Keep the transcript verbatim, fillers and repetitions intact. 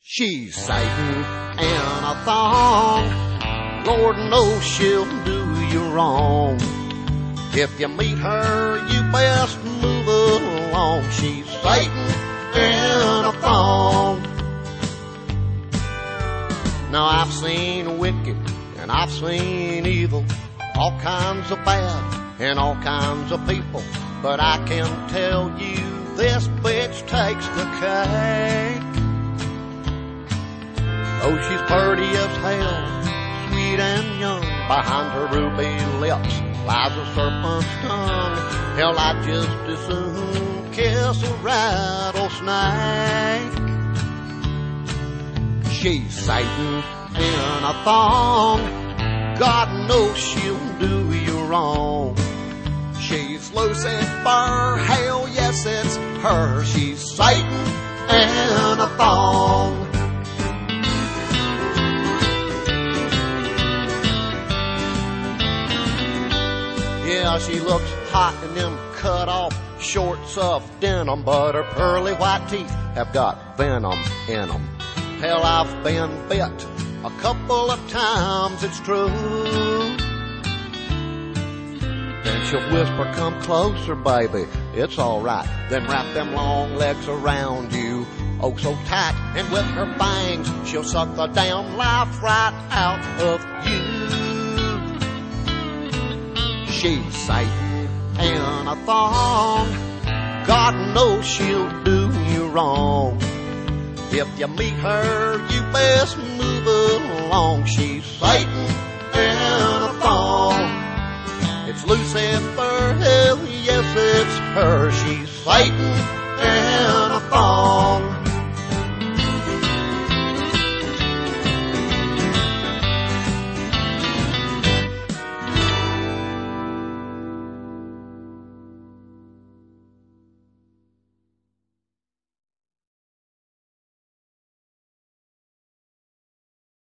She's Satan in a thong. Lord knows she'll do you wrong. If you meet her, you best move along. She's Satan in a thong. Now I've seen wicked and I've seen evil, all kinds of bad and all kinds of people, but I can tell you this bitch takes the cake. Oh, she's pretty as hell, sweet and young. Behind her ruby lips lies a serpent's tongue. Hell, I'd just as soon kiss a rattlesnake. She's Satan in a thong. God knows she'll do you wrong. She's Lucifer, hell yes it's her. She's Satan in a thong. Yeah, she looks hot in them cut-off shorts of denim, but her pearly white teeth have got venom in them. Hell, I've been bit a couple of times, it's true. Then she'll whisper, come closer, baby, it's all right. Then wrap them long legs around you, oh so tight. And with her fangs, she'll suck the damn life right out of you. She's Satan in a thong. God knows she'll do you wrong. If you meet her, you best move along. She's Satan in a thong. It's Lucifer, hell yes it's her. She's Satan in a